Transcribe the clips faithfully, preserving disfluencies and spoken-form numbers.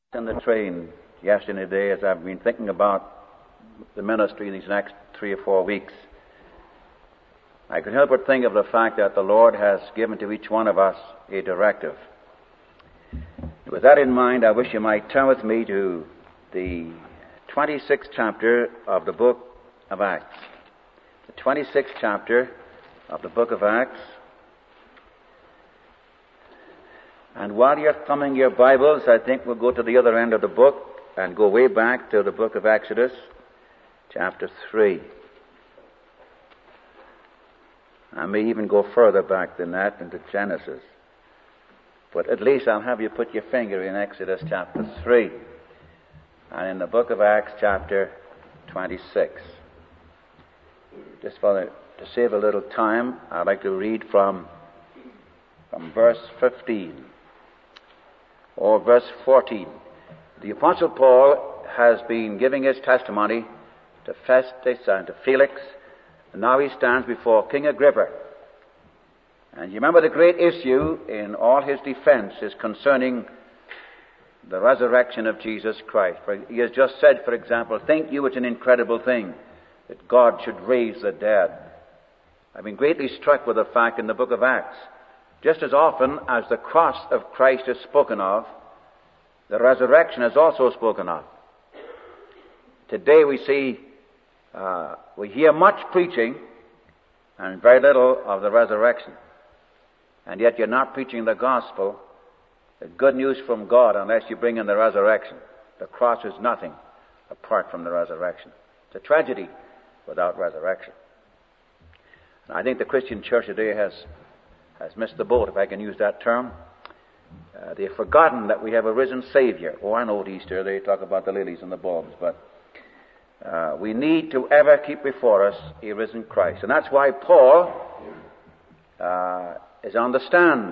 In the train yesterday as I've been thinking about the ministry these next three or four weeks, I could help but think of the fact that the Lord has given to each one of us a directive. With that in mind, I wish you might turn with me to the twenty-sixth chapter of the book of Acts. The twenty-sixth chapter of the book of Acts. And while you're thumbing your Bibles, I think we'll go to the other end of the book and go way back to the book of Exodus, chapter three. I may even go further back than that into Genesis. But at least I'll have you put your finger in Exodus chapter three and in the book of Acts chapter twenty-six. Just for the, to save a little time, I'd like to read from, from verse fifteen. Or verse fourteen. The Apostle Paul has been giving his testimony to Festus and to Felix, and now he stands before King Agrippa. And you remember the great issue in all his defense is concerning the resurrection of Jesus Christ. For he has just said, for example, think you it's an incredible thing that God should raise the dead. I've been greatly struck with the fact in the book of Acts, just as often as the cross of Christ is spoken of, the resurrection is also spoken of. Today we see, uh, we hear much preaching and very little of the resurrection. And yet you're not preaching the gospel, the good news from God, unless you bring in the resurrection. The cross is nothing apart from the resurrection. It's a tragedy without resurrection. And I think the Christian church today has has missed the boat, if I can use that term. Uh, they've forgotten that we have a risen Savior. Oh, I know at Easter they talk about the lilies and the bulbs, but uh, we need to ever keep before us a risen Christ. And that's why Paul uh, is on the stand.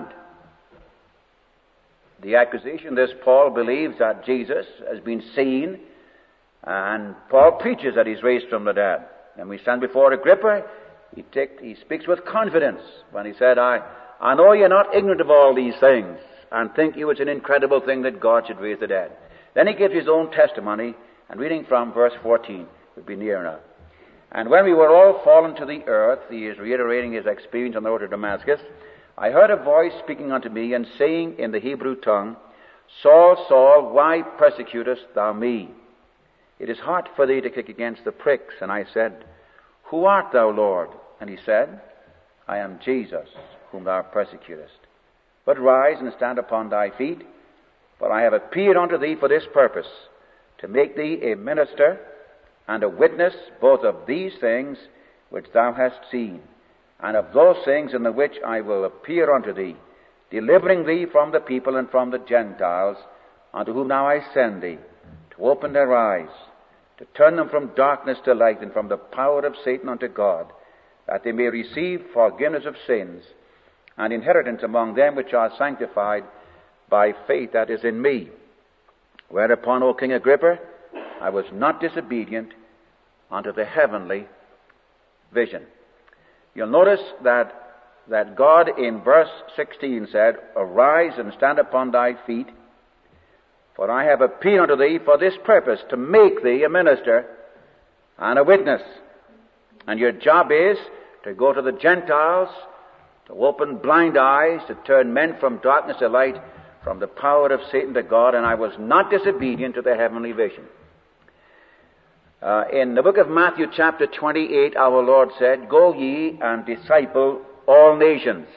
The accusation, this Paul believes that Jesus has been seen, and Paul preaches that he's raised from the dead. And we stand before Agrippa. He, take, he speaks with confidence when he said, I, I know you're not ignorant of all these things and think you it's an incredible thing that God should raise the dead. Then he gives his own testimony, and reading from verse fourteen would be near enough. And when we were all fallen to the earth, he is reiterating his experience on the road to Damascus, I heard a voice speaking unto me and saying in the Hebrew tongue, Saul, Saul, why persecutest thou me? It is hard for thee to kick against the pricks. And I said, Who art thou, Lord? And he said, I am Jesus, whom thou persecutest. But rise and stand upon thy feet, for I have appeared unto thee for this purpose, to make thee a minister and a witness both of these things which thou hast seen, and of those things in the which I will appear unto thee, delivering thee from the people and from the Gentiles, unto whom now I send thee, to open their eyes, to turn them from darkness to light, and from the power of Satan unto God, that they may receive forgiveness of sins, and inheritance among them which are sanctified by faith that is in me. Whereupon, O King Agrippa, I was not disobedient unto the heavenly vision. You'll notice that, that God in verse sixteen said, Arise and stand upon thy feet, for I have appeared unto thee for this purpose, to make thee a minister and a witness. And your job is to go to the Gentiles, to open blind eyes, to turn men from darkness to light, from the power of Satan to God, and I was not disobedient to the heavenly vision. Uh, in the book of Matthew chapter twenty-eight, our Lord said, Go ye and disciple all nations.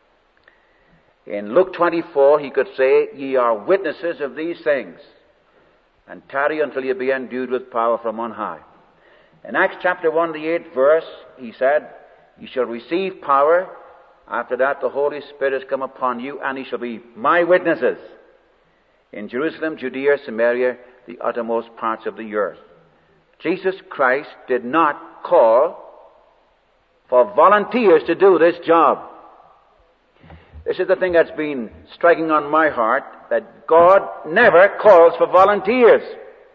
In Luke twenty-four, he could say, Ye are witnesses of these things, and tarry until ye be endued with power from on high. In Acts chapter one, the eighth verse, he said, Ye shall receive power. After that, the Holy Spirit has come upon you, and ye shall be my witnesses in Jerusalem, Judea, Samaria, the uttermost parts of the earth. Jesus Christ did not call for volunteers to do this job. This is the thing that's been striking on my heart, that God never calls for volunteers.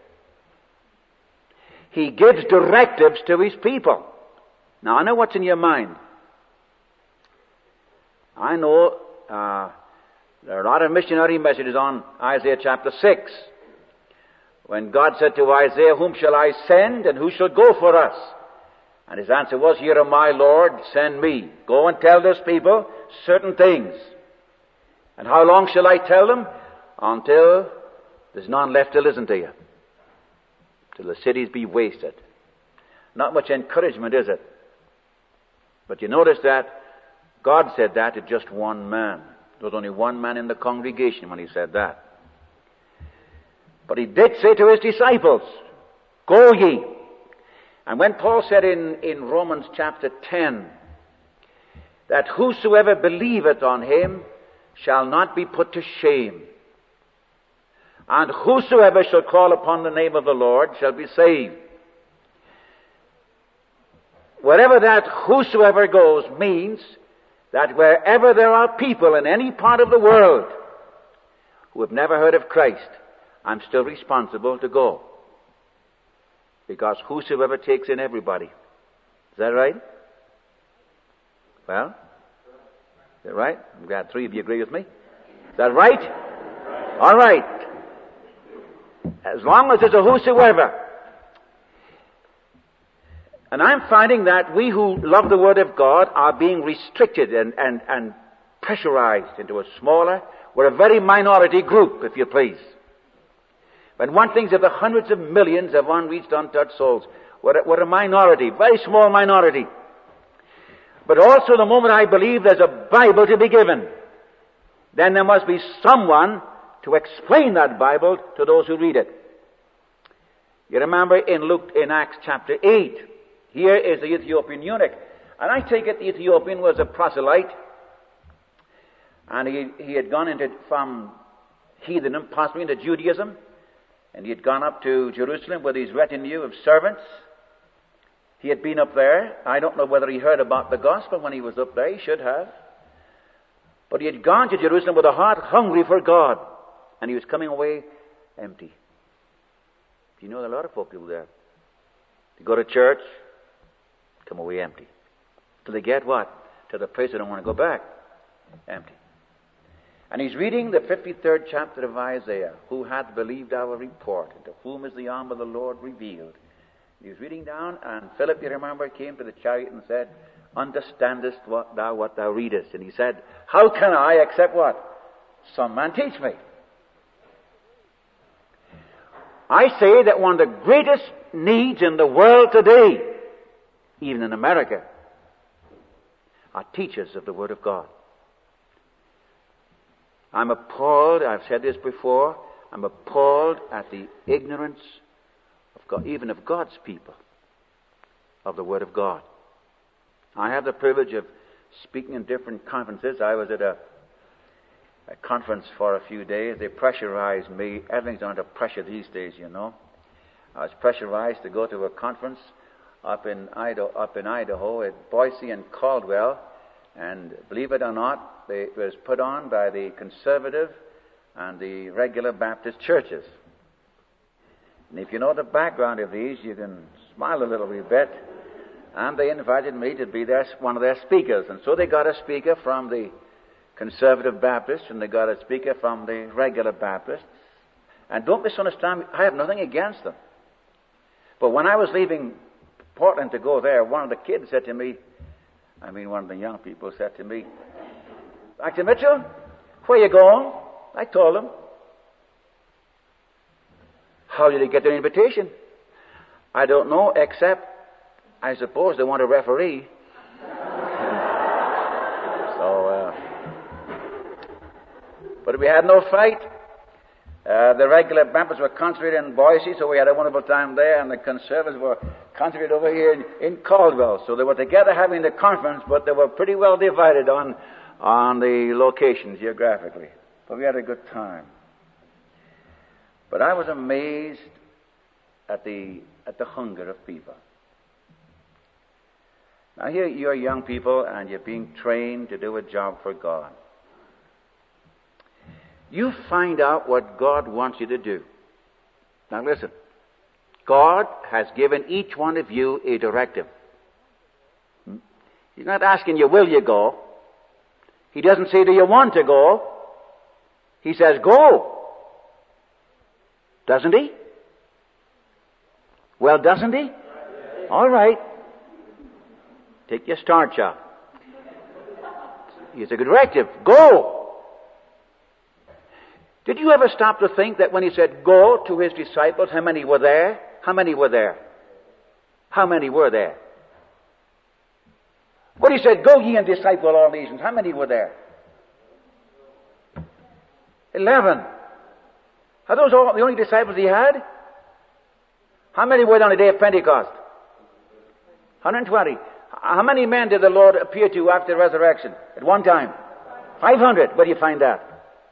He gives directives to his people. Now, I know what's in your mind. I know uh, There are a lot of missionary messages on Isaiah chapter six. when God said to Isaiah, "Whom shall I send, and who shall go for us?" And his answer was, "Here am I, Lord, send me. Go and tell this people certain things." And how long shall I tell them? Until there's none left to listen to you. Till the cities be wasted. Not much encouragement, is it? But you notice that God said that to just one man. There was only one man in the congregation when he said that. But he did say to his disciples, "Go ye." And when Paul said in, in Romans chapter ten, that whosoever believeth on him shall not be put to shame, and whosoever shall call upon the name of the Lord shall be saved. Wherever that whosoever goes means that wherever there are people in any part of the world who have never heard of Christ, I'm still responsible to go. Because whosoever takes in everybody. Is that right? Well, is that right? I'm glad three of you agree with me. Is that right? All right. As long as there's a whosoever. And I'm finding that we who love the Word of God are being restricted and, and, and pressurized into a smaller, we're a very minority group, if you please. When one thinks of the hundreds of millions of unreached, untouched souls, we're a, we're a minority, very small minority. But also the moment I believe there's a Bible to be given, then there must be someone to explain that Bible to those who read it. You remember in Luke, in Acts chapter eight, here is the Ethiopian eunuch. And I take it the Ethiopian was a proselyte, and he, he had gone into, from heathenism, possibly into Judaism, and he had gone up to Jerusalem with his retinue of servants. He had been up there. I don't know whether he heard about the gospel when he was up there. He should have. But he had gone to Jerusalem with a heart hungry for God, and he was coming away empty. You know, there are a lot of folk who do that. They go to church, come away empty. Till they get what? To the place they don't want to go back. Empty. And he's reading the fifty-third chapter of Isaiah. Who hath believed our report? And to whom is the arm of the Lord revealed? He was reading down, and Philip, you remember, came to the chariot and said, "Understandest what thou what thou readest?" And he said, "How can I, except what? Some man teach me." I say that one of the greatest needs in the world today, even in America, are teachers of the Word of God. I'm appalled, I've said this before, I'm appalled at the ignorance of God, even of God's people, of the Word of God. I have the privilege of speaking in different conferences. I was at a, a conference for a few days. They pressurized me. Everything's under pressure these days, you know. I was pressurized to go to a conference up in Idaho, up in Idaho at Boise and Caldwell. And believe it or not, it was put on by the conservative and the regular Baptist churches. And if you know the background of these, you can smile a little bit. And they invited me to be their, one of their speakers. And so they got a speaker from the conservative Baptists, and they got a speaker from the regular Baptists. And don't misunderstand me, I have nothing against them. But when I was leaving Portland to go there, one of the kids said to me, I mean, one of the young people said to me, "Doctor Mitchell, where are you going?" I told him. "How did he get their invitation?" "I don't know, except I suppose they want a referee." so, uh, but we had no fight. Uh, the regular Baptists were concentrated in Boise, so we had a wonderful time there, and the conservatives were concentrated over here in, in Caldwell. So they were together having the conference, but they were pretty well divided on, on the locations geographically. But we had a good time. But I was amazed at the, at the hunger of people. Now here you're young people, and you're being trained to do a job for God. You find out what God wants you to do. Now listen. God has given each one of you a directive. He's not asking you, will you go? He doesn't say, do you want to go? He says, go. Doesn't he? Well, doesn't he? All right. Take your starch out. He's a good directive. Go. Did you ever stop to think that when he said go to his disciples, how many were there? How many were there? How many were there? When he said, go ye and disciple all nations, how many were there? Eleven. Are those all the only disciples he had? How many were there on the day of Pentecost? one hundred twenty. How many men did the Lord appear to after the resurrection at one time? five hundred. Where do you find that?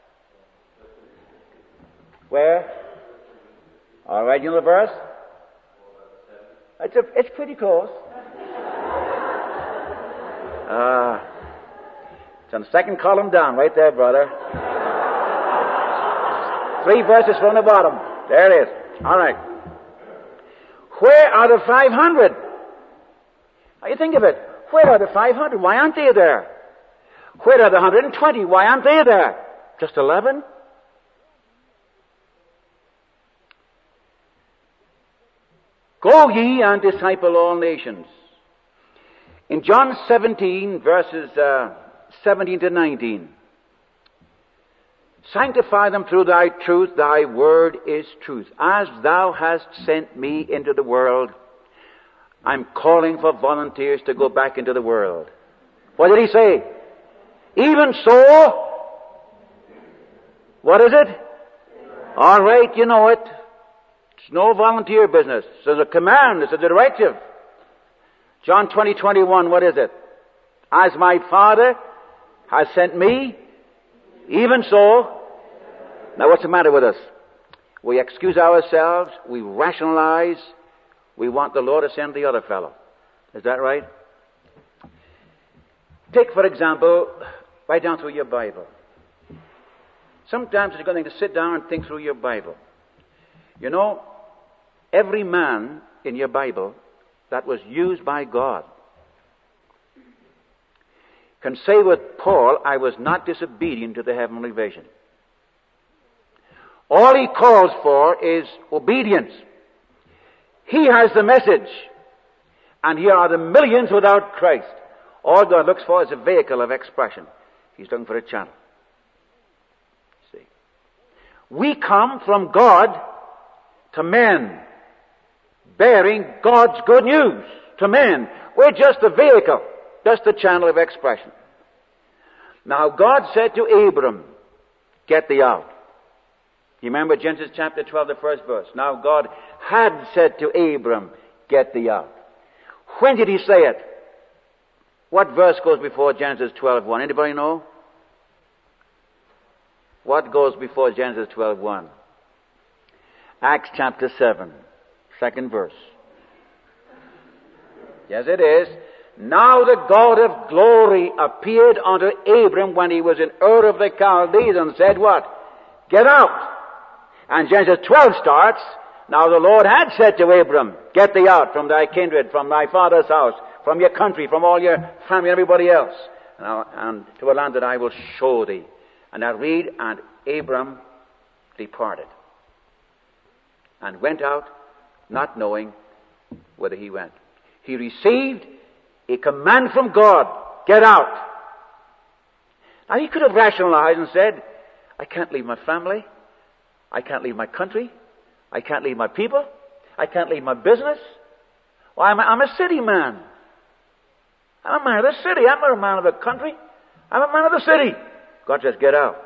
Where? All right, you know the verse? It's, a, it's pretty close. Uh, it's on the second column down, right there, brother. Three verses from the bottom. There it is. All right. Where are the five hundred? Now you think of it. Where are the five hundred? Why aren't they there? Where are the one hundred twenty? Why aren't they there? Just eleven? Go ye and disciple all nations. In John seventeen, verses uh, seventeen to nineteen, sanctify them through thy truth, thy word is truth. As thou hast sent me into the world, I'm calling for volunteers to go back into the world. What did he say? Even so, what is it? All right, you know it. It's no volunteer business. It's a command. It's a directive. John twenty, twenty-one, what is it? As my Father has sent me, even so. Now what's the matter with us? We excuse ourselves. We rationalize. We want the Lord to send the other fellow. Is that right? Take, for example, write down through your Bible. Sometimes it's a good thing to sit down and think through your Bible. You know, every man in your Bible that was used by God can say with Paul, I was not disobedient to the heavenly vision. All he calls for is obedience. He has the message, and here are the millions without Christ. All God looks for is a vehicle of expression. He's looking for a channel. See, we come from God to men, bearing God's good news to men. We're just a vehicle, just a channel of expression. Now God said to Abram, get thee out. You remember Genesis chapter twelve, the first verse. Now God had said to Abram, get thee out. When did he say it? What verse goes before Genesis twelve one? Anybody know? What goes before Genesis twelve one? Acts chapter seven, second verse. Yes, it is. Now the God of glory appeared unto Abram when he was in Ur of the Chaldees and said what? Get out. And Genesis twelve starts, now the Lord had said to Abram, get thee out from thy kindred, from thy father's house, from your country, from all your family and everybody else, and, and to a land that I will show thee. And I read, and Abram departed and went out, not knowing whither he went. He received a command from God, get out. Now he could have rationalized and said, I can't leave my family. I can't leave my country. I can't leave my people. I can't leave my business. Well, I'm a, I'm a city man. I'm a man of the city. I'm not a man of the country. I'm a man of the city. God says, get out.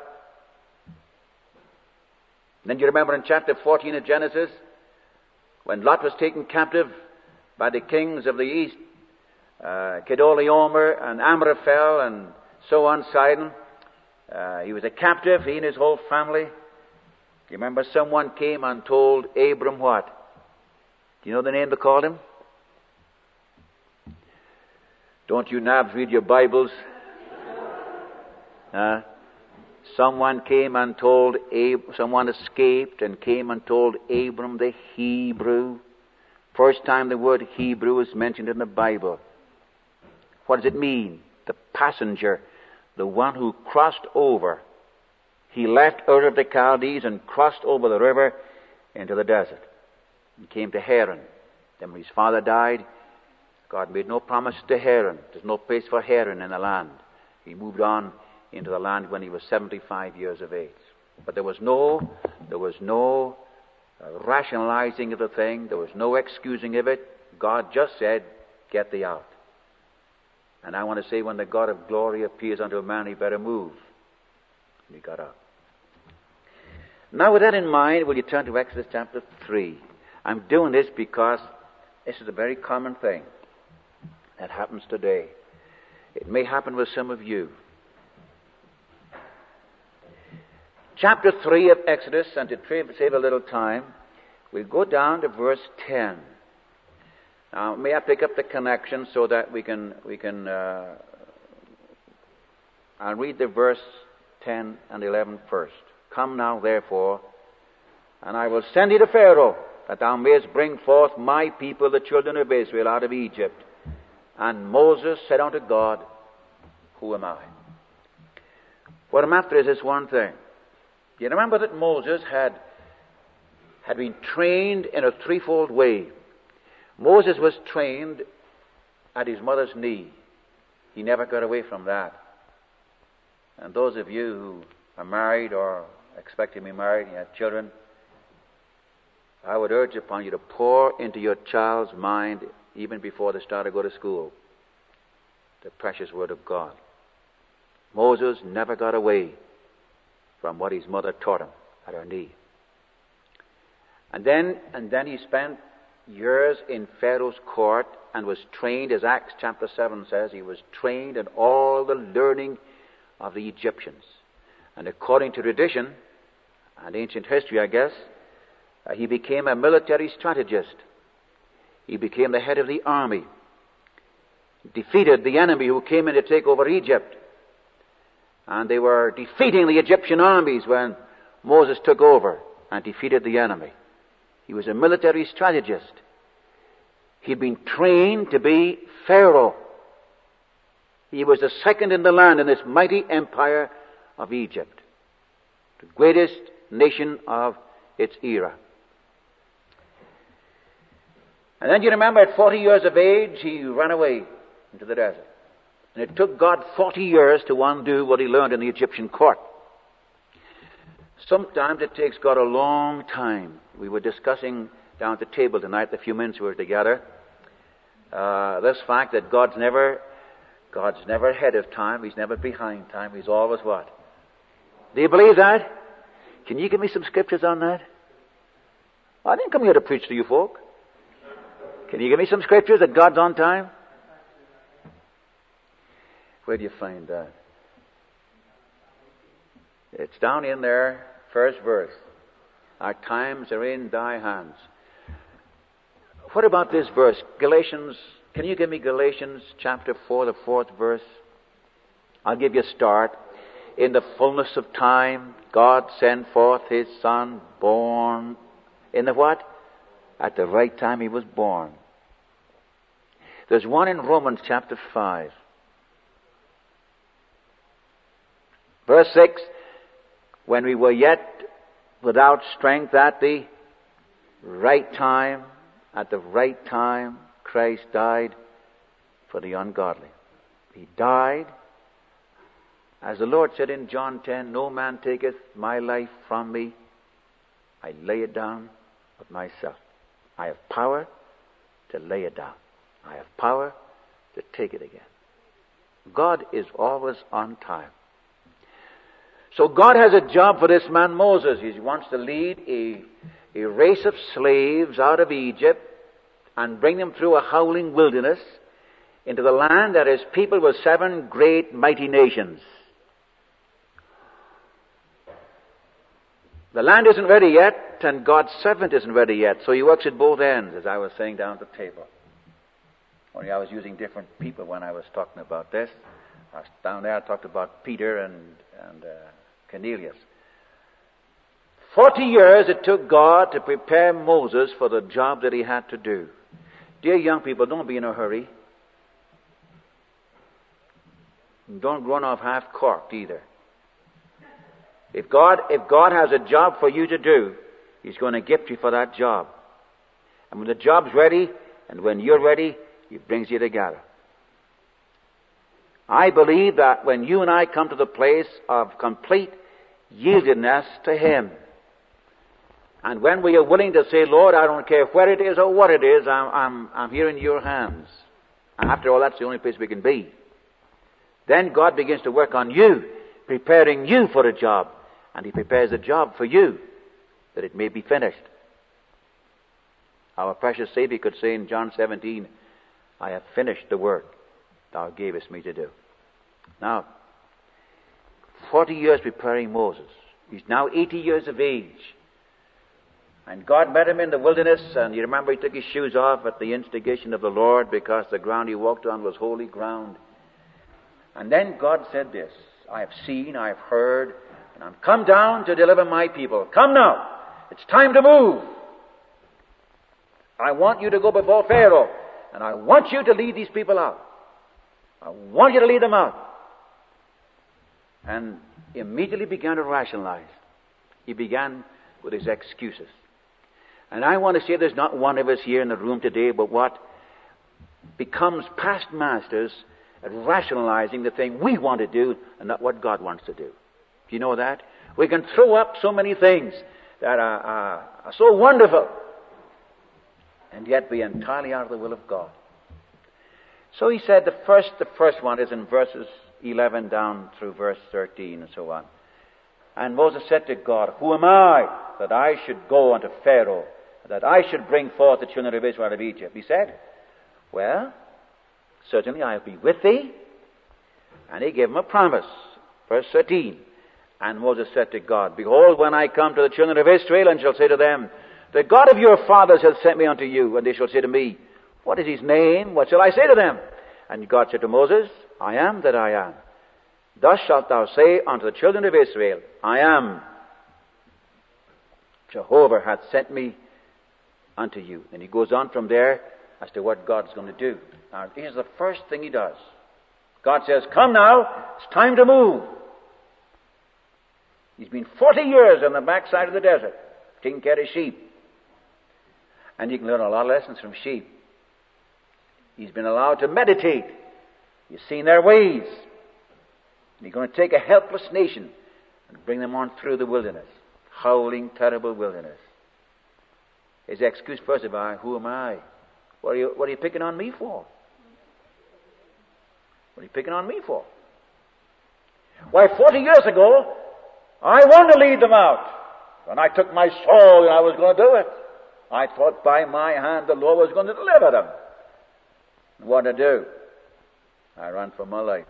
And then you remember in chapter fourteen of Genesis, when Lot was taken captive by the kings of the east, uh, Kedorlaomer and Amraphel and so on, Sidon. Uh, he was a captive, he and his whole family. You remember someone came and told Abram what? Do you know the name they called him? Don't you nabs read your Bibles? Uh, someone came and told Ab- someone escaped and came and told Abram the Hebrew. First time the word Hebrew is mentioned in the Bible. What does it mean? The passenger, the one who crossed over. He left Ur of the Chaldees and crossed over the river into the desert and came to Haran. Then when his father died, God made no promise to Haran. There's no place for Haran in the land. He moved on into the land when he was seventy-five years of age. But there was no, there was no uh, rationalizing of the thing. There was no excusing of it. God just said, get thee out. And I want to say, when the God of glory appears unto a man, he better move. And he got out. Now with that in mind, will you turn to Exodus chapter three? I'm doing this because this is a very common thing that happens today. It may happen with some of you. Chapter three of Exodus, and to save a little time, we'll go down to verse ten. Now, may I pick up the connection so that we can, we can, uh, I'll read the verse ten and eleven first. Come now, therefore, and I will send thee to Pharaoh, that thou mayest bring forth my people, the children of Israel, out of Egypt. And Moses said unto God, who am I? What I'm after is this one thing. You remember that Moses had, had been trained in a threefold way. Moses was trained at his mother's knee. He never got away from that. And those of you who are married or expect to be married and you have children, I would urge upon you to pour into your child's mind, even before they start to go to school, the precious Word of God. Moses never got away from what his mother taught him at her knee. And then, and then he spent years in Pharaoh's court and was trained, as Acts chapter seven says, he was trained in all the learning of the Egyptians. And according to tradition and ancient history, I guess, uh, he became a military strategist. He became the head of the army. Defeated the enemy who came in to take over Egypt. And they were defeating the Egyptian armies when Moses took over and defeated the enemy. He was a military strategist. He'd been trained to be Pharaoh. He was the second in the land in this mighty empire of Egypt, the greatest nation of its era. And then you remember, at forty years of age, he ran away into the desert. And it took God forty years to undo what he learned in the Egyptian court. Sometimes it takes God a long time. We were discussing down at the table tonight, the few minutes we were together, uh, this fact that God's never, God's never ahead of time. He's never behind time. He's always what? Do you believe that? Can you give me some scriptures on that? I didn't come here to preach to you folk. Can you give me some scriptures that God's on time? Where do you find that? It's down in there, first verse. Our times are in thy hands. What about this verse? Galatians, can you give me Galatians chapter four, the fourth verse? I'll give you a start. In the fullness of time, God sent forth his Son, born in the what? At the right time he was born. There's one in Romans chapter five. Verse six, when we were yet without strength, at the right time, at the right time, Christ died for the ungodly. He died, as the Lord said in John ten, no man taketh my life from me. I lay it down of myself. I have power to lay it down. I have power to take it again. God is always on time. So God has a job for this man Moses. He wants to lead a, a race of slaves out of Egypt and bring them through a howling wilderness into the land that is peopled with seven great mighty nations. The land isn't ready yet, and God's servant isn't ready yet, so he works at both ends, as I was saying down at the table. Only I was using different people when I was talking about this. I was down there, I talked about Peter and, and uh, Cornelius. Forty years it took God to prepare Moses for the job that he had to do. Dear young people, don't be in a hurry. Don't run off half-corked either. If God, if God has a job for you to do, he's going to gift you for that job. And when the job's ready, And when you're ready, He brings you together. I believe that when you and I come to the place of complete yieldedness to Him, and when we are willing to say, Lord, I don't care where it is or what it is, I'm, I'm, I'm here in your hands. And after all, that's the only place we can be. Then God begins to work on you, preparing you for a job. And He prepares a job for you, that it may be finished. Our precious Savior could say in John seventeen, I have finished the work Thou gavest me to do. Now, forty years preparing Moses. He's now eighty years of age. And God met him in the wilderness, and you remember he took his shoes off at the instigation of the Lord because the ground he walked on was holy ground. And then God said this, I have seen, I have heard, and I'm come down to deliver my people. Come now. It's time to move. I want you to go before Pharaoh, and I want you to lead these people out. I want you to lead them out. And immediately began to rationalize. He began with his excuses. And I want to say there's not one of us here in the room today but what becomes past masters at rationalizing the thing we want to do and not what God wants to do. Do you know that? We can throw up so many things that are, are, are so wonderful and yet be entirely out of the will of God. So he said the first, the first one is in verses eleven down through verse thirteen and so on. And Moses said to God, who am I that I should go unto Pharaoh, that I should bring forth the children of Israel out of Egypt? He said, well, certainly I'll be with thee. And he gave him a promise. Verse thirteen. And Moses said to God, behold, when I come to the children of Israel, and shall say to them, the God of your fathers hath sent me unto you. And they shall say to me, what is his name? What shall I say to them? And God said to Moses, I am that I am. Thus shalt thou say unto the children of Israel, I am. Jehovah hath sent me unto you. And he goes on from there as to what God's going to do. Now, here's the first thing he does. God says, come now, it's time to move. He's been forty years on the backside of the desert, taking care of sheep. And you can learn a lot of lessons from sheep. He's been allowed to meditate. You've seen their ways. And he's going to take a helpless nation and bring them on through the wilderness. Howling, terrible wilderness. His excuse first of all, who am I? What are you, what are you picking on me for? What are you picking on me for? Why, forty years ago, I wanted to lead them out. When I took my soul and I was going to do it, I thought by my hand the Lord was going to deliver them. What to do? I ran for my life.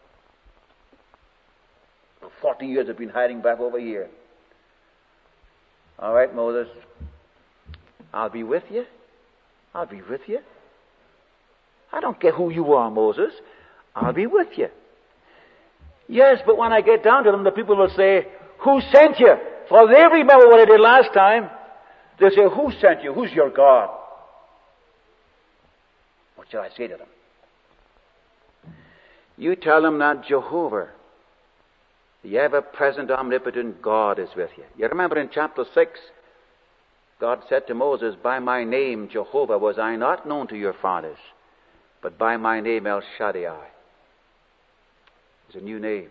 For forty years I've been hiding back over here. All right, Moses, I'll be with you. I'll be with you. I don't care who you are, Moses. I'll be with you. Yes, but when I get down to them, the people will say, who sent you? For they remember what I did last time. They'll say, who sent you? Who's your God? What shall I say to them? You tell them that Jehovah, the ever-present, omnipotent God, is with you. You remember in chapter six, God said to Moses, by my name, Jehovah, was I not known to your fathers, but by my name, El Shaddai. It's a new name.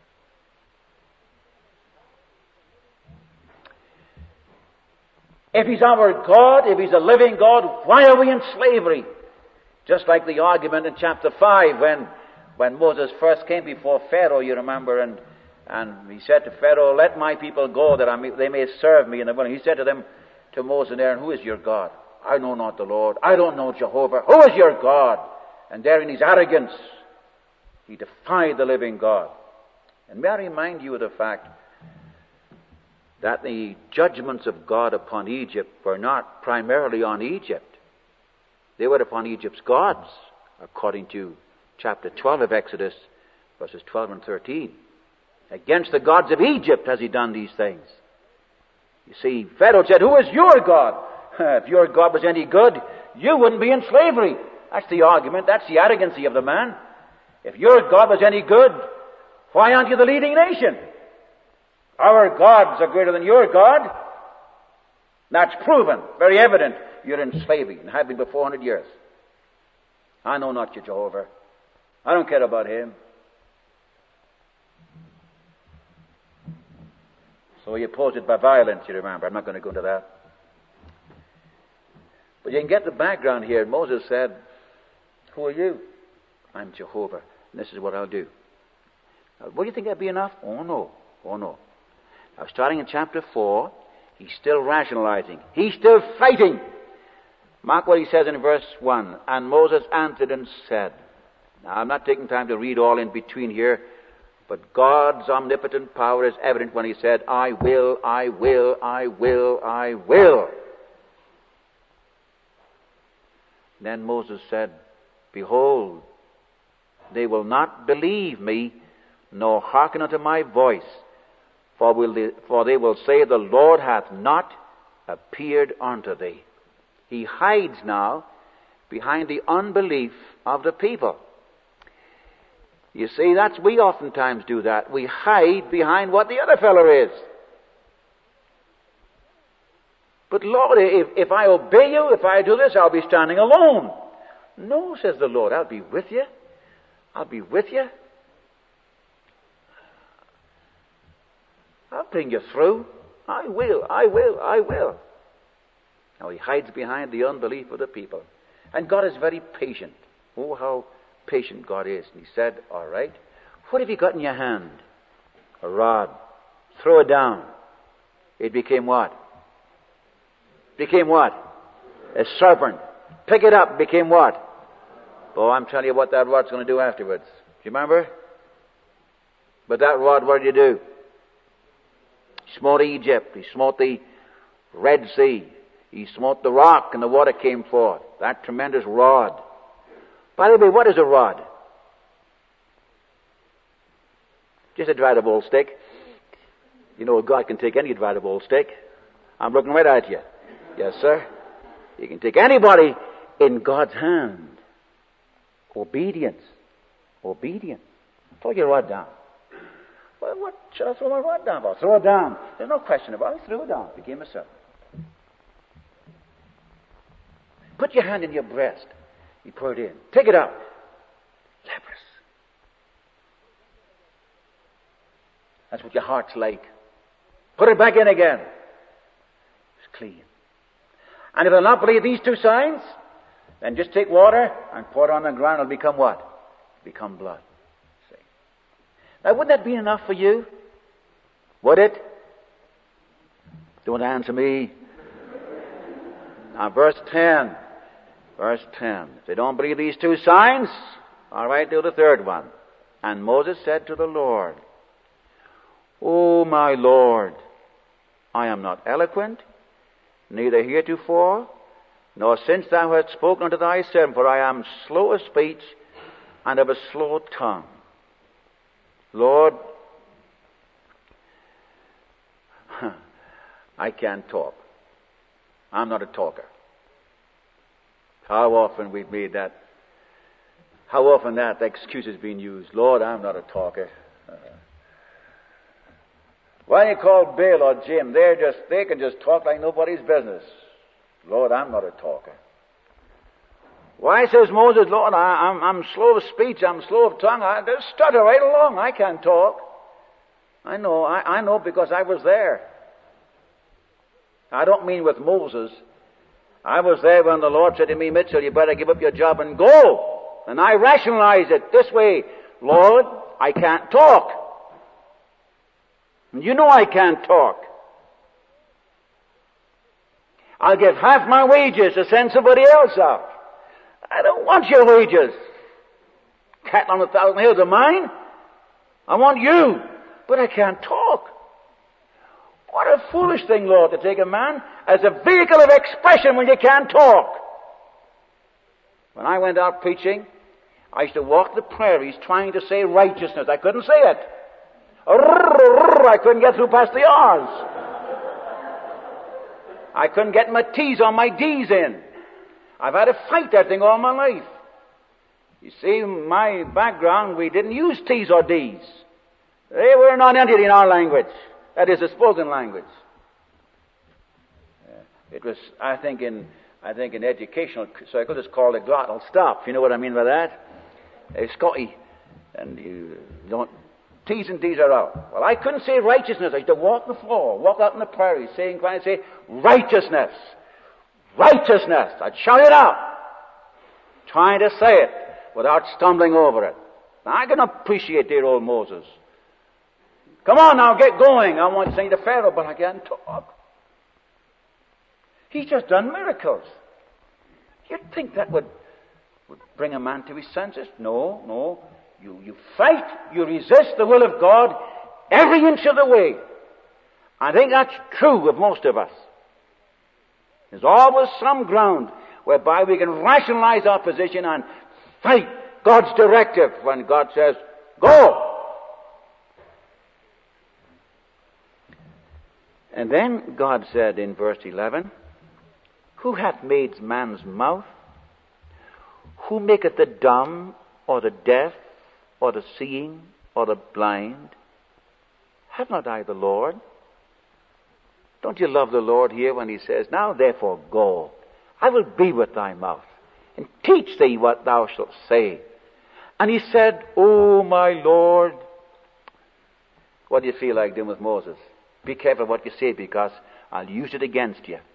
If he's our God, if he's a living God, why are we in slavery? Just like the argument in chapter five when, when Moses first came before Pharaoh, you remember, and, and he said to Pharaoh, let my people go that I may, they may serve me in the wilderness. He said to them, to Moses and Aaron, who is your God? I know not the Lord. I don't know Jehovah. Who is your God? And there in his arrogance, he defied the living God. And may I remind you of the fact that the judgments of God upon Egypt were not primarily on Egypt. They were upon Egypt's gods, according to chapter twelve of Exodus, verses twelve and thirteen. Against the gods of Egypt has he done these things. You see, Pharaoh said, who is your God? If your God was any good, you wouldn't be in slavery. That's the argument. That's the arrogancy of the man. If your God was any good, why aren't you the leading nation? Our gods are greater than your God. That's proven, very evident. You're in slavery and have been for four hundred years. I know not you, Jehovah. I don't care about him. So he opposed it by violence, you remember. I'm not going to go into that. But you can get the background here. Moses said, who are you? I'm Jehovah. And this is what I'll do. Now, what do you think that'd be enough? Oh no. Oh no. Now starting in chapter four, he's still rationalizing. He's still fighting. Mark what he says in verse one. And Moses answered and said. Now I'm not taking time to read all in between here, but God's omnipotent power is evident when he said, I will, I will, I will, I will. Then Moses said, behold, they will not believe me, nor hearken unto my voice, for, will they, for they will say, the Lord hath not appeared unto thee. He hides now behind the unbelief of the people. You see, that's, we oftentimes do that. We hide behind what the other fellow is. But Lord, if, if I obey you, if I do this, I'll be standing alone. No, says the Lord, I'll be with you. I'll be with you. I'll bring you through. I will, I will, I will. Now he hides behind the unbelief of the people. And God is very patient. Oh, how patient God is. And he said, all right, what have you got in your hand? A rod. Throw it down. It became what? Became what? A serpent. Pick it up. Became what? Oh, I'm telling you what that rod's going to do afterwards. Do you remember? But that rod, what did he do? He smote Egypt. He smote the Red Sea. He smote the rock and the water came forth. That tremendous rod. By the way, what is a rod? Just a dried up old stick. You know, God can take any dried up old stick. I'm looking right at you. Yes, sir. He can take anybody in God's hand. Obedience. Obedience. Throw your rod down. Well, what should I throw my rod down for? Throw it down. There's no question about it. He threw it down. It became a serpent. Put your hand in your breast. He put it in. Take it out. Leprous. That's what your heart's like. Put it back in again. It's clean. And if they'll not believe these two signs, then just take water and pour it on the ground. It'll become what? Become blood. See? Now, wouldn't that be enough for you? Would it? Don't answer me. Now, verse ten. Verse ten. If they don't believe these two signs, all right, do the third one. And Moses said to the Lord, O my Lord, I am not eloquent, neither heretofore, nor since thou hast spoken unto thy servant, for I am slow of speech and of a slow tongue. Lord, I can't talk. I'm not a talker. How often we've made that, how often that excuse has been used. Lord, I'm not a talker. Uh, why you call Bill or Jim? They're just, they can just talk like nobody's business. Lord, I'm not a talker. Why, says Moses, Lord, I, I'm, I'm slow of speech, I'm slow of tongue, I just stutter right along, I can't talk. I know, I, I know because I was there. I don't mean with Moses. I was there when the Lord said to me, Mitchell, you better give up your job and go. And I rationalized it this way. Lord, I can't talk. And you know I can't talk. I'll give half my wages to send somebody else out. I don't want your wages. Cattle on a thousand hills are mine. I want you. But I can't talk. What a foolish thing, Lord, to take a man as a vehicle of expression when you can't talk. When I went out preaching, I used to walk the prairies trying to say righteousness. I couldn't say it. I couldn't get through past the R's. I couldn't get my T's on my D's in. I've had to fight that thing all my life. You see, my background, we didn't use T's or D's. They were a non-entity in our language. That is, a spoken language. It was, I think, in I think in educational circles it's called a glottal stop. You know what I mean by that? A Scotty. And you don't... T's and D's are out. Well, I couldn't say righteousness. I used to walk the floor, walk out in the prairie, saying, trying to say, righteousness. Righteousness. I'd shout it out. Trying to say it without stumbling over it. Now, I can appreciate dear old Moses. Come on now, get going. I want to sing to Pharaoh, but I can't talk. He's just done miracles. You'd think that would, would bring a man to his senses. No, no. You, you fight, you resist the will of God every inch of the way. I think that's true of most of us. There's always some ground whereby we can rationalize our position and fight God's directive when God says, go! And then God said in verse eleven, who hath made man's mouth? Who maketh the dumb or the deaf or the seeing or the blind? Have not I the Lord? Don't you love the Lord here when he says, now therefore go, I will be with thy mouth, and teach thee what thou shalt say. And he said, O my Lord. What do you feel like doing with Moses? Be careful what you say, because I'll use it against you.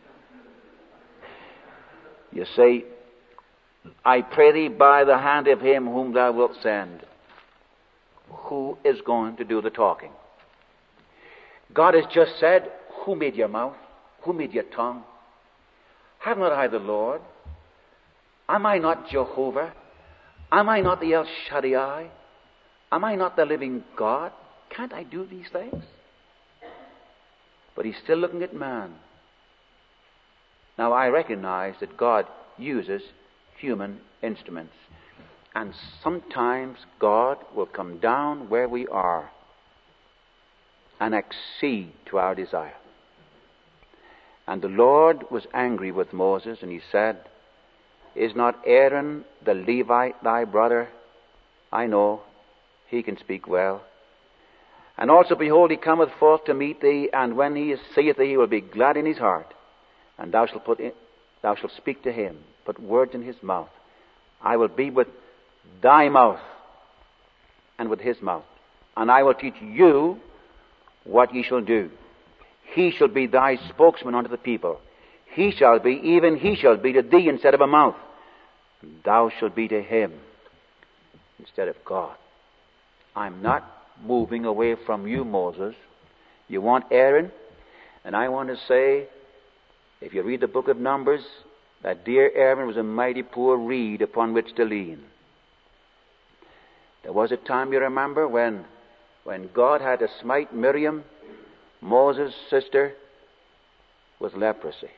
You say, I pray thee by the hand of him whom thou wilt send. Who is going to do the talking? God has just said, who made your mouth? Who made your tongue? Have not I the Lord? Am I not Jehovah? Am I not the El Shaddai? Am I not the living God? Can't I do these things? But he's still looking at man. Now I recognize that God uses human instruments. And sometimes God will come down where we are and accede to our desire. And the Lord was angry with Moses, and he said, is not Aaron the Levite thy brother? I know, he can speak well. And also, behold, he cometh forth to meet thee, and when he seeth thee, he will be glad in his heart. And thou shalt put in, thou shalt speak to him, put words in his mouth. I will be with thy mouth and with his mouth. And I will teach you what ye shall do. He shall be thy spokesman unto the people. He shall be, even he shall be to thee instead of a mouth. And thou shalt be to him instead of God. I'm not moving away from you, Moses. You want Aaron? And I want to say, if you read the book of Numbers, that dear Aaron was a mighty poor reed upon which to lean. There was a time, you remember, when, when God had to smite Miriam, Moses' sister, with leprosy.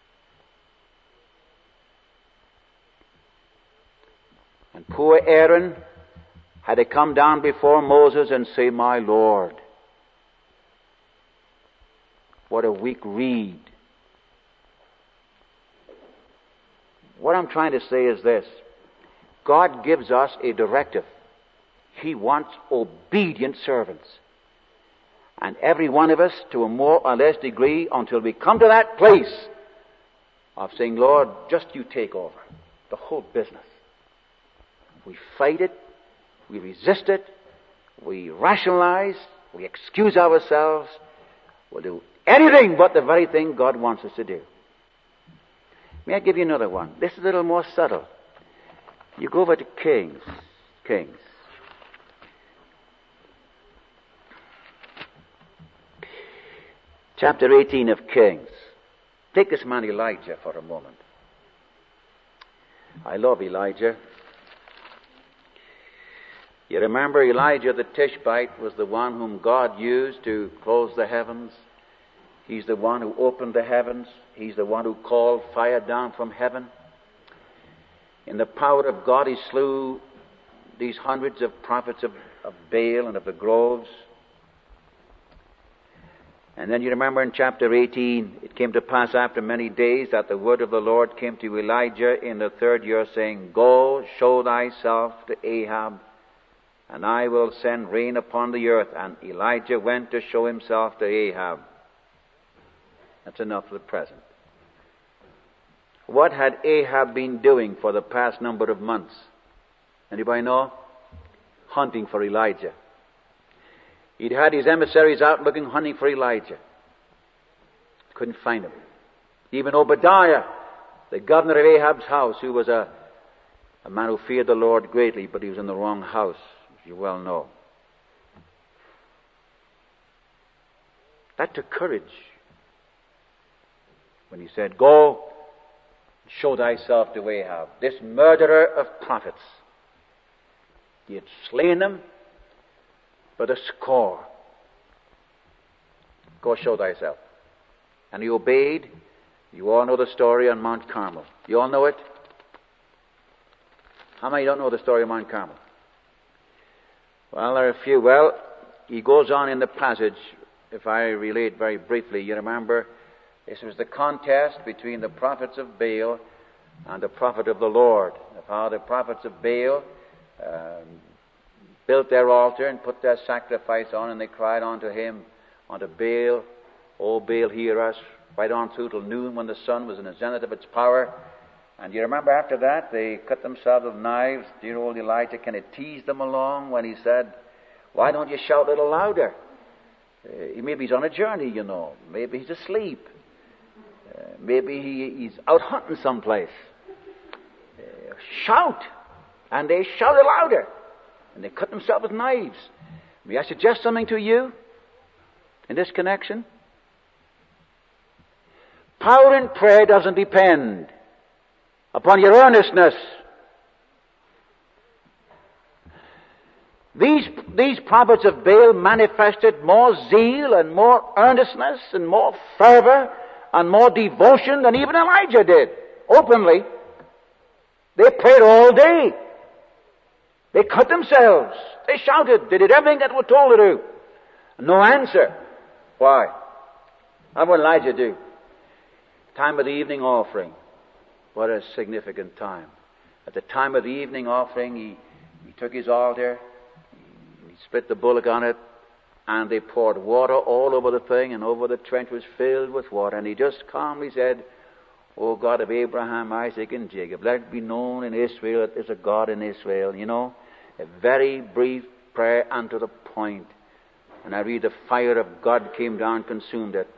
And poor Aaron had to come down before Moses and say, my Lord, what a weak reed. What I'm trying to say is this. God gives us a directive. He wants obedient servants. And every one of us, to a more or less degree, until we come to that place of saying, Lord, just you take over the whole business. We fight it, we resist it, we rationalize, we excuse ourselves, we'll do anything but the very thing God wants us to do. May I give you another one? This is a little more subtle. You go over to Kings. Kings. Chapter eighteen of Kings. Take this man Elijah for a moment. I love Elijah. You remember Elijah the Tishbite was the one whom God used to close the heavens. He's the one who opened the heavens. He's the one who called fire down from heaven. In the power of God, he slew these hundreds of prophets of, of Baal and of the groves. And then you remember in chapter eighteen, it came to pass after many days that the word of the Lord came to Elijah in the third year, saying, Go, show thyself to Ahab, and I will send rain upon the earth. And Elijah went to show himself to Ahab. That's enough for the present. What had Ahab been doing for the past number of months? Anybody know? Hunting for Elijah. He'd had his emissaries out looking, hunting for Elijah. Couldn't find him. Even Obadiah, the governor of Ahab's house, who was a, a man who feared the Lord greatly, but he was in the wrong house, as you well know. That took courage. When he said, "Go, show thyself to Ahab, this murderer of prophets." He had slain them but a score. "Go show thyself." And he obeyed. You all know the story on Mount Carmel. You all know it? How many don't know the story of Mount Carmel? Well, there are a few. Well, he goes on in the passage. If I relate very briefly, you remember, this was the contest between the prophets of Baal and the prophet of the Lord. Of how the prophets of Baal um, built their altar and put their sacrifice on, and they cried unto him, unto Baal, "O Baal, hear us," right on through till noon when the sun was in the zenith of its power. And you remember after that, they cut themselves with knives. Dear old Elijah kind of teased them along when he said, "Why don't you shout a little louder?" Uh, maybe he's on a journey, you know. Maybe he's asleep. Uh, maybe he, he's out hunting someplace. Uh, shout! And they shouted louder. And they cut themselves with knives. May I suggest something to you in this connection? Power in prayer doesn't depend upon your earnestness. These, these prophets of Baal manifested more zeal and more earnestness and more fervor and more devotion than even Elijah did, openly. They prayed all day. They cut themselves. They shouted. They did everything that were told to do. No answer. Why? How would Elijah do? Time of the evening offering. What a significant time. At the time of the evening offering, he, he took his altar, he split the bullock on it, and they poured water all over the thing, and over the trench was filled with water. And he just calmly said, "O God of Abraham, Isaac, and Jacob, let it be known in Israel that there's a God in Israel." You know, a very brief prayer and to the point. And I read the fire of God came down, consumed it.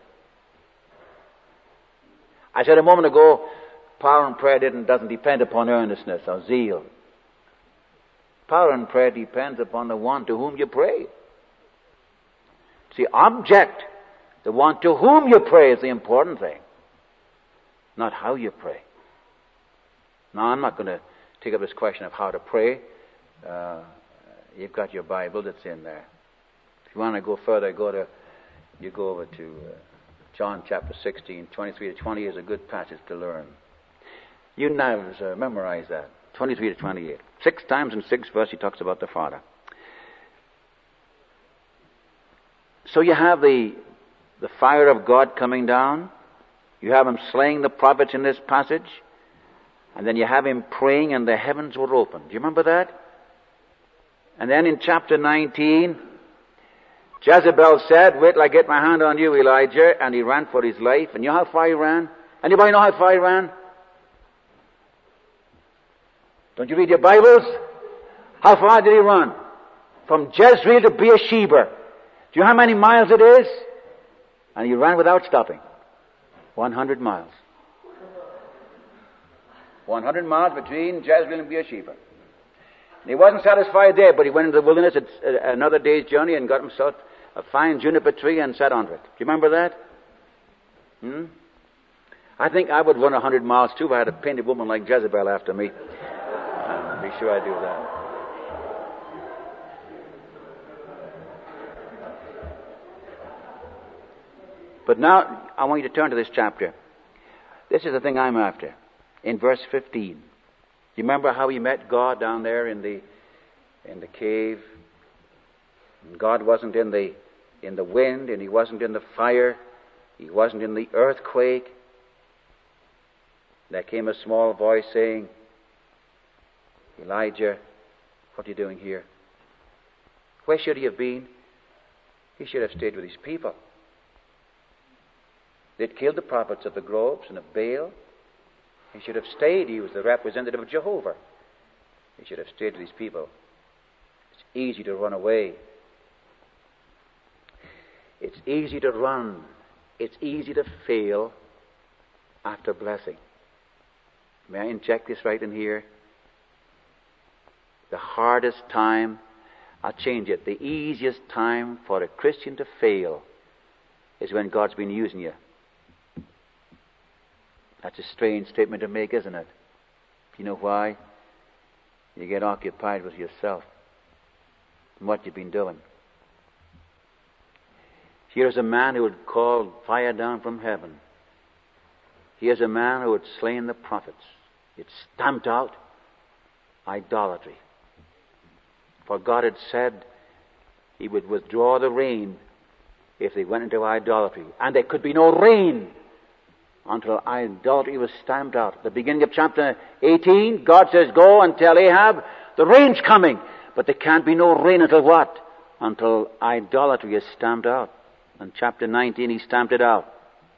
I said a moment ago, power in prayer didn't, doesn't depend upon earnestness or zeal. Power in prayer depends upon the one to whom you pray. It's the object, the one to whom you pray is the important thing, not how you pray. Now, I'm not going to take up this question of how to pray. Uh, you've got your Bible that's in there. If you want to go further, go to, you go over to uh, John chapter sixteen, twenty-three to twenty is a good passage to learn. You now uh, memorize that, twenty-three to twenty-eight. Six times in six verses he talks about the Father. So you have the, the fire of God coming down. You have him slaying the prophets in this passage. And then you have him praying and the heavens were opened. Do you remember that? And then in chapter nineteen, Jezebel said, "Wait till I get my hand on you, Elijah." And he ran for his life. And you know how far he ran? Anybody know how far he ran? Don't you read your Bibles? How far did he run? From Jezreel to Beersheba. Do you know how many miles it is? And he ran without stopping. One hundred miles. One hundred miles between Jezreel and Beersheba. And he wasn't satisfied there, but he went into the wilderness at another day's journey and got himself a fine juniper tree and sat under it. Do you remember that? Hmm? I think I would run a hundred miles too if I had a painted woman like Jezebel after me. I'll be sure I'd do that. But now, I want you to turn to this chapter. This is the thing I'm after. In verse fifteen. Do you remember how he met God down there in the in the cave? And God wasn't in the in the wind, and he wasn't in the fire. He wasn't in the earthquake. There came a small voice saying, "Elijah, what are you doing here?" Where should he have been? He should have stayed with his people. They'd killed the prophets of the groves and of Baal. He should have stayed. He was the representative of Jehovah. He should have stayed with these people. It's easy to run away. It's easy to run. It's easy to fail after blessing. May I inject this right in here? The hardest time, I'll change it, the easiest time for a Christian to fail is when God's been using you. That's a strange statement to make, isn't it? You know why? You get occupied with yourself and what you've been doing. Here's a man who had called fire down from heaven. Here's a man who had slain the prophets. It stamped out idolatry. For God had said He would withdraw the rain if they went into idolatry. And there could be no rain until idolatry was stamped out. At the beginning of chapter eighteen, God says, go and tell Ahab, the rain's coming. But there can't be no rain until what? Until idolatry is stamped out. In chapter nineteen, He stamped it out.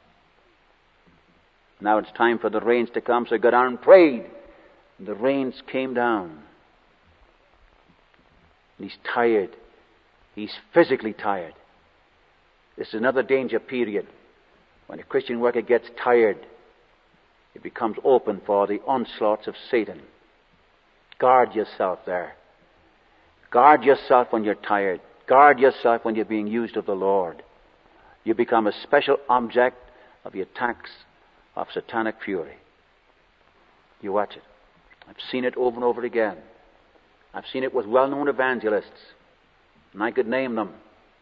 Now it's time for the rains to come, so he got down and prayed. And the rains came down. And he's tired. He's physically tired. This is another danger period. When a Christian worker gets tired, it becomes open for the onslaughts of Satan. Guard yourself there. Guard yourself when you're tired. Guard yourself when you're being used of the Lord. You become a special object of the attacks of satanic fury. You watch it. I've seen it over and over again. I've seen it with well-known evangelists, and I could name them.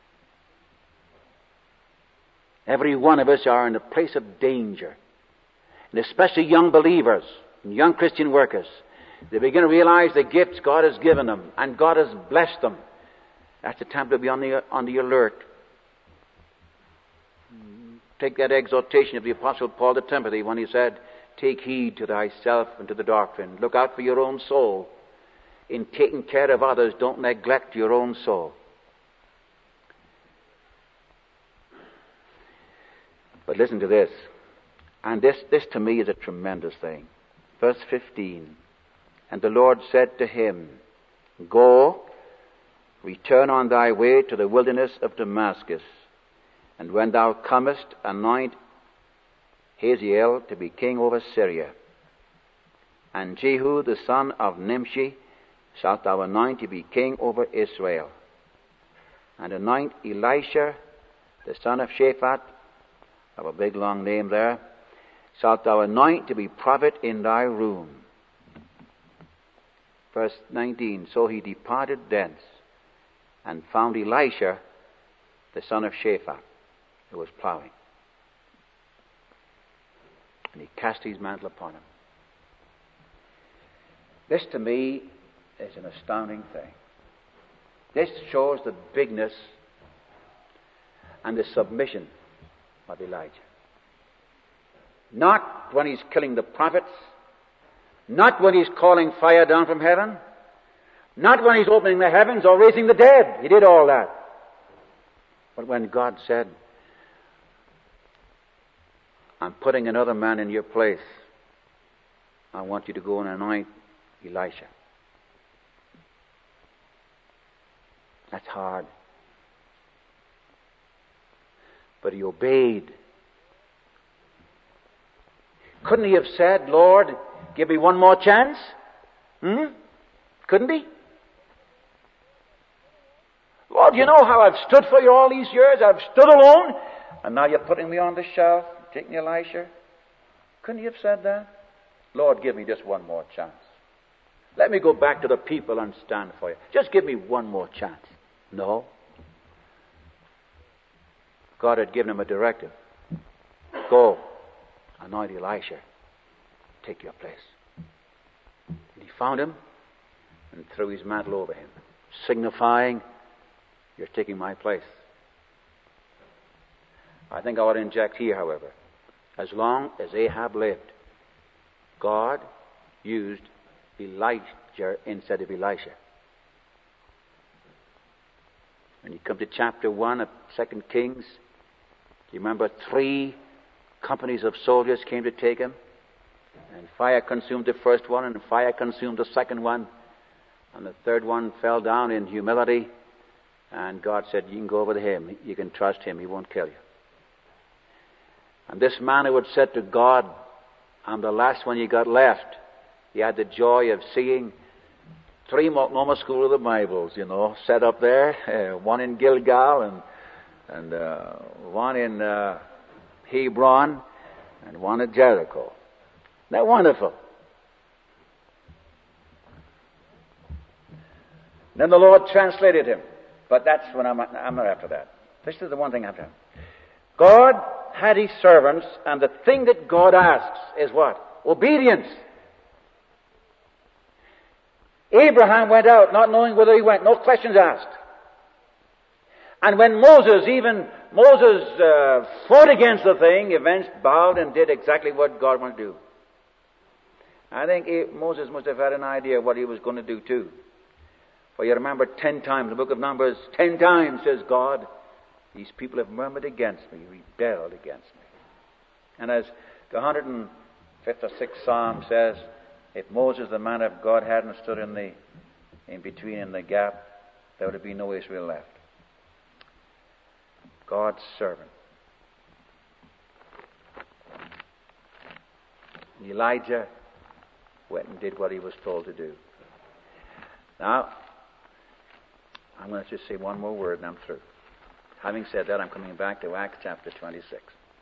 Every one of us are in a place of danger, and especially young believers and young Christian workers. They begin to realize the gifts God has given them, and God has blessed them. That's the time to be on the, on the alert. Take that exhortation of the Apostle Paul to Timothy when he said, take heed to thyself and to the doctrine. Look out for your own soul. In taking care of others, don't neglect your own soul. But listen to this. And this, this to me is a tremendous thing. Verse fifteen. And the Lord said to him, go, return on thy way to the wilderness of Damascus. And when thou comest, anoint Hazael to be king over Syria. And Jehu the son of Nimshi shalt thou anoint to be king over Israel. And anoint Elisha the son of Shaphat, I have a big long name there, shalt thou anoint to be prophet in thy room. Verse nineteen, so he departed thence and found Elisha the son of Shaphat, who was plowing. And he cast his mantle upon him. This to me is an astounding thing. This shows the bigness and the submission of Elijah. Not when he's killing the prophets, not when he's calling fire down from heaven, not when he's opening the heavens or raising the dead. He did all that. But when God said, I'm putting another man in your place, I want you to go and anoint Elisha. That's hard. But he obeyed. Couldn't he have said, Lord, give me one more chance? Hmm? Couldn't he? Lord, you know how I've stood for you all these years? I've stood alone, and now you're putting me on the shelf, taking Elisha. Couldn't he have said that? Lord, give me just one more chance. Let me go back to the people and stand for you. Just give me one more chance. No. God had given him a directive. Go, anoint Elisha. Take your place. And he found him and threw his mantle over him, signifying, you're taking my place. I think I ought to inject here, however, as long as Ahab lived, God used Elijah instead of Elisha. When you come to chapter one of Second Kings, do you remember three companies of soldiers came to take him? And fire consumed the first one, and fire consumed the second one. And the third one fell down in humility. And God said, you can go over to him. You can trust him. He won't kill you. And this man who had said to God, I'm the last one you got left. He had the joy of seeing three Multnomah School of the Bibles, you know, set up there. Uh, one in Gilgal and and uh, one in uh, Hebron and one at Jericho. Isn't that wonderful? Then the Lord translated him. But that's when I'm, I'm not after that. This is the one thing after. God had his servants, and the thing that God asks is what? Obedience. Abraham went out not knowing whither he went, no questions asked. And when Moses, even Moses uh, fought against the thing, eventually bowed and did exactly what God wanted to do. I think he, Moses must have had an idea of what he was going to do too. For you remember ten times, the book of Numbers, ten times says God, these people have murmured against me, rebelled against me. And as the one hundred fifth or sixth Psalm says, if Moses, the man of God, hadn't stood in the in between in the gap, there would have been no Israel left. God's servant. Elijah went and did what he was told to do. Now, I'm going to just say one more word and I'm through. Having said that, I'm coming back to Acts chapter twenty-six.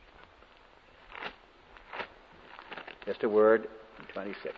Just a word in twenty-six.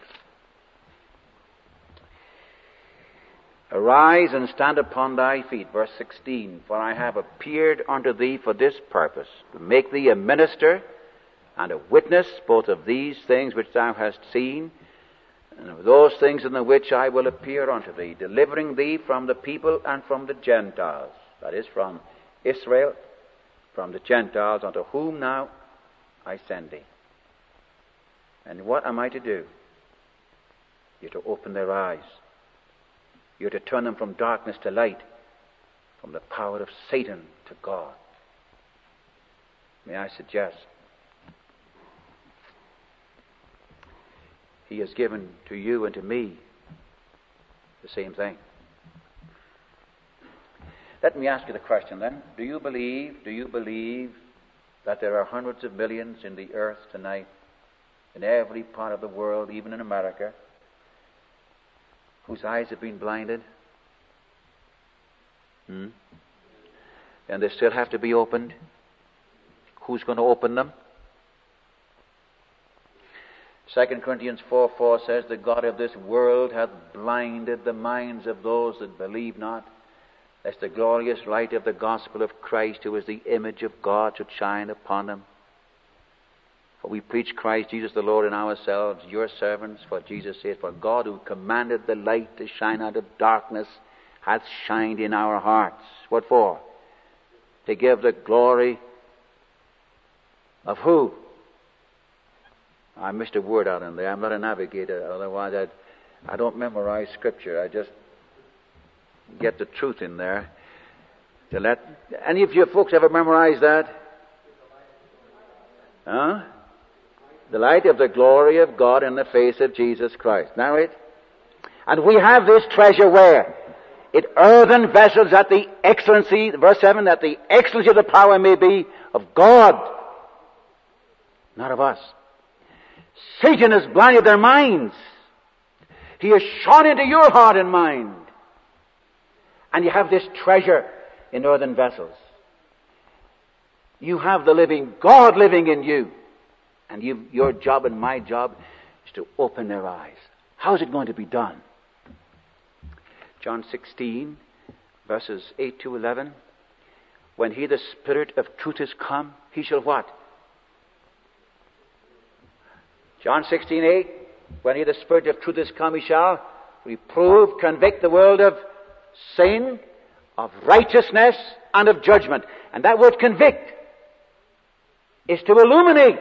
Arise and stand upon thy feet, verse sixteen. For I have appeared unto thee for this purpose, to make thee a minister and a witness both of these things which thou hast seen, and of those things in the which I will appear unto thee, delivering thee from the people and from the Gentiles, that is, from Israel, from the Gentiles, unto whom now I send thee. And what am I to do? You're to open their eyes. You're to turn them from darkness to light, from the power of Satan to God. May I suggest, he has given to you and to me the same thing. Let me ask you the question then. Do you believe, do you believe that there are hundreds of millions in the earth tonight, in every part of the world, even in America, whose eyes have been blinded? Hmm? And they still have to be opened? Who's going to open them? Second Corinthians four four says, the God of this world hath blinded the minds of those that believe not, lest the glorious light of the gospel of Christ, who is the image of God, should shine upon them. For we preach Christ Jesus the Lord in ourselves, your servants, for Jesus saith, for God who commanded the light to shine out of darkness hath shined in our hearts. What for? To give the glory of who? I missed a word out in there. I'm not a navigator. Otherwise, I'd, I don't memorize Scripture. I just get the truth in there. To let any of you folks ever memorize that? Huh? The light of the glory of God in the face of Jesus Christ. Now it. And we have this treasure where? In earthen vessels, that the excellency, verse seven, that the excellency of the power may be of God, not of us. Satan has blinded their minds. He has shone into your heart and mind. And you have this treasure in earthen vessels. You have the living God living in you. And you, your job and my job is to open their eyes. How is it going to be done? John sixteen, verses eight to eleven. When he, the Spirit of truth, is come, he shall what? John sixteen eight. When he, the Spirit of truth, is come, he shall reprove, convict the world of sin, of righteousness, and of judgment. And that word convict is to illuminate.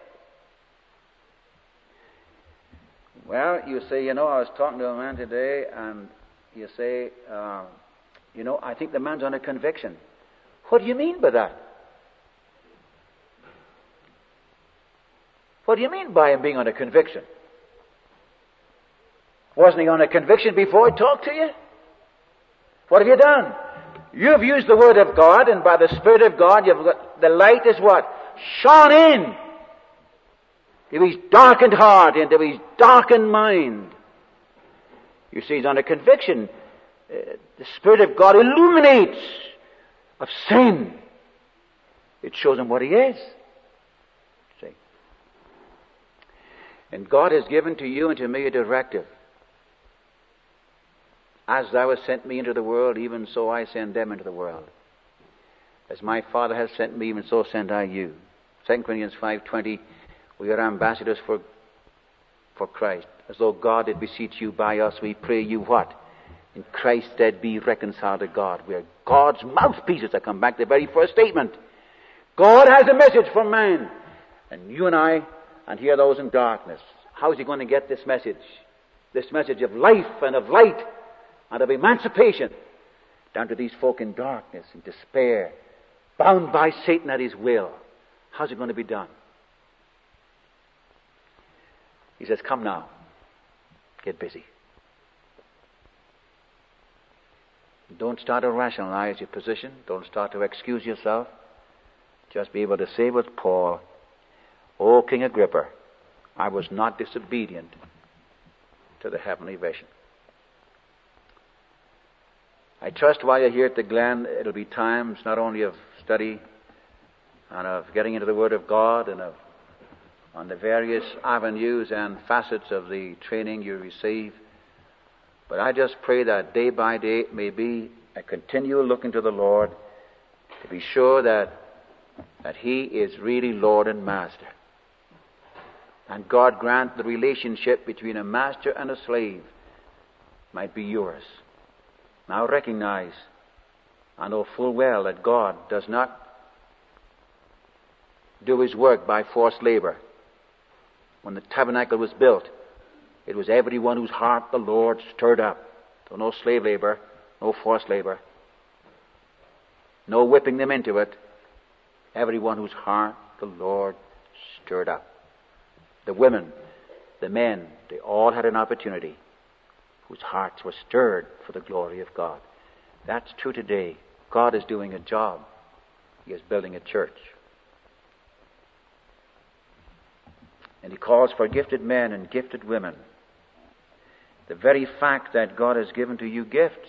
Well, you say, you know, I was talking to a man today, and you say, uh, you know, I think the man's under conviction. What do you mean by that? What do you mean by him being under conviction? Wasn't he under conviction before he talked to you? What have you done? You've used the Word of God, and by the Spirit of God, you've got, the light is what? Shone in to his darkened heart, into his darkened mind. You see, he's under conviction. Uh, the Spirit of God illuminates of sin. It shows him what he is. See? And God has given to you and to me a directive. As thou hast sent me into the world, even so I send them into the world. As my Father has sent me, even so send I you. Second Corinthians five twenty, we are ambassadors for, for Christ. As though God did beseech you by us, we pray you what? In Christ's stead be reconciled to God. We are God's mouthpieces. I come back to the very first statement. God has a message for man. And you and I, and here those in darkness. How is he going to get this message? This message of life and of light and of emancipation down to these folk in darkness and despair, bound by Satan at his will. How's it going to be done? He says, come now. Get busy. Don't start to rationalize your position. Don't start to excuse yourself. Just be able to say with Paul, O King Agrippa, I was not disobedient to the heavenly vision. I trust while you're here at the Glen, it'll be times not only of study and of getting into the Word of God and of on the various avenues and facets of the training you receive, but I just pray that day by day it may be a continual look into the Lord to be sure that that He is really Lord and Master. And God grant the relationship between a master and a slave might be yours. Now recognize, I know full well that God does not do His work by forced labor. When the tabernacle was built, it was everyone whose heart the Lord stirred up. So no slave labor, no forced labor, no whipping them into it. Everyone whose heart the Lord stirred up. The women, the men, they all had an opportunity whose hearts were stirred for the glory of God. That's true today. God is doing a job. He is building a church. And He calls for gifted men and gifted women. The very fact that God has given to you gifts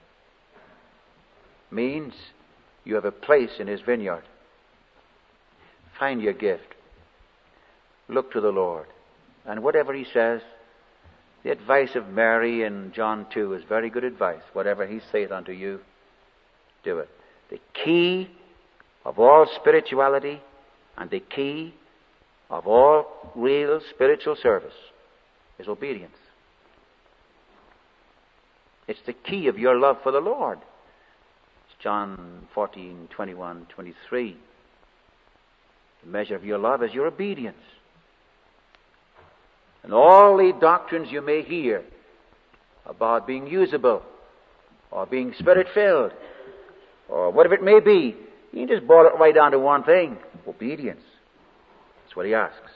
means you have a place in His vineyard. Find your gift. Look to the Lord. And whatever He says, the advice of Mary in John two is very good advice. Whatever He saith unto you, do it. The key of all spirituality and the key of all real spiritual service is obedience. It's the key of your love for the Lord. It's John fourteen, twenty-one, twenty-three. The measure of your love is your obedience. And all the doctrines you may hear about being usable or being Spirit-filled or whatever it may be, you can just boil it right down to one thing: obedience. That's what He asks.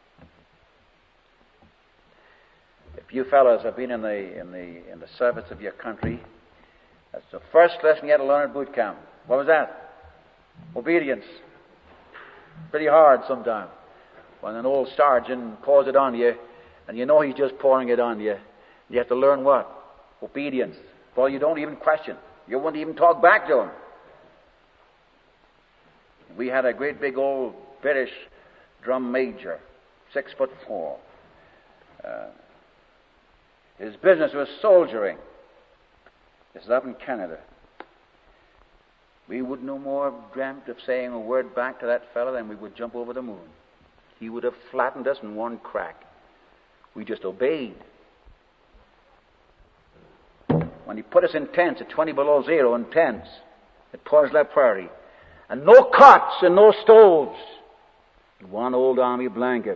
If you fellows have been in the in the in the service of your country, that's the first lesson you had to learn at boot camp. What was that? Obedience. Pretty hard sometimes. When an old sergeant pours it on you, and you know he's just pouring it on you, you have to learn what? Obedience. Well, you don't even question. You won't even talk back to him. We had a great big old British drum major, six foot four. Uh, his business was soldiering. This is up in Canada. We would no more have dreamt of saying a word back to that fellow than we would jump over the moon. He would have flattened us in one crack. We just obeyed. When he put us in tents at twenty below zero in tents at Porsla Prairie, and no cots and no stoves, and one old army blanket.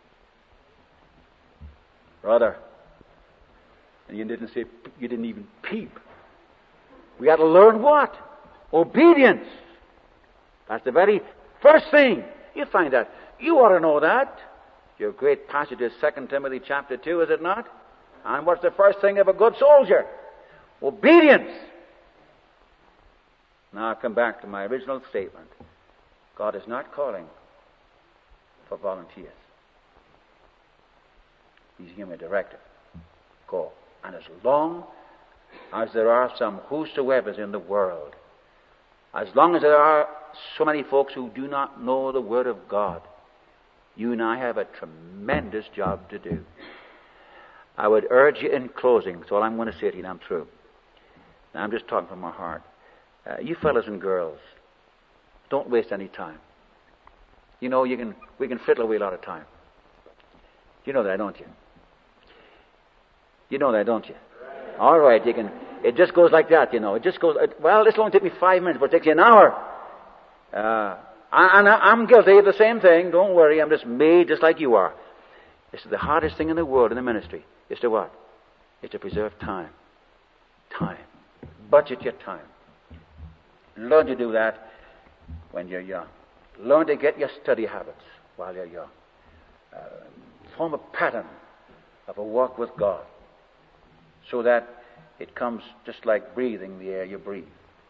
Brother, and you didn't say, you didn't even peep. We had to learn what? Obedience. That's the very first thing. You find that. You ought to know that. Your great passage is Second Timothy chapter two, is it not? And what's the first thing of a good soldier? Obedience. Now I come back to my original statement. God is not calling for volunteers. He's giving a directive. Go. And as long as there are some whosoevers in the world, as long as there are so many folks who do not know the Word of God, you and I have a tremendous job to do. I would urge you in closing, so all I'm going to say to you, and I'm through. Now, I'm just talking from my heart. Uh, you fellas and girls, don't waste any time. You know, you can we can fiddle away a lot of time. You know that, don't you? You know that, don't you? All right, you can. It just goes like that, you know. It just goes. It, well, this will only take me five minutes, but it takes you an hour. Uh, and I'm guilty of the same thing. Don't worry. I'm just made just like you are. It's the hardest thing in the world in the ministry. Is to what? Is to preserve time. Time. Budget your time. Learn to do that when you're young. Learn to get your study habits while you're young. Uh, form a pattern of a walk with God so that it comes just like breathing the air you breathe.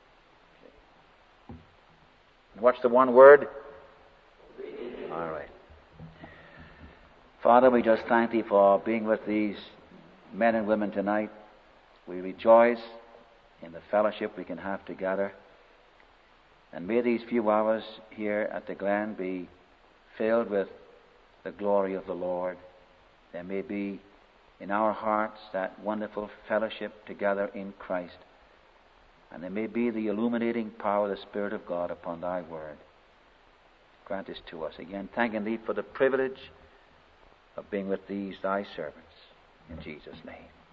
What's the one word? All right. Father, we just thank Thee for being with these men and women tonight. We rejoice in the fellowship we can have together. And may these few hours here at the Glen be filled with the glory of the Lord. There may be in our hearts that wonderful fellowship together in Christ. And there may be the illuminating power of the Spirit of God upon Thy Word. Grant this to us. Again, thanking Thee for the privilege of being with these Thy servants. In Jesus' name.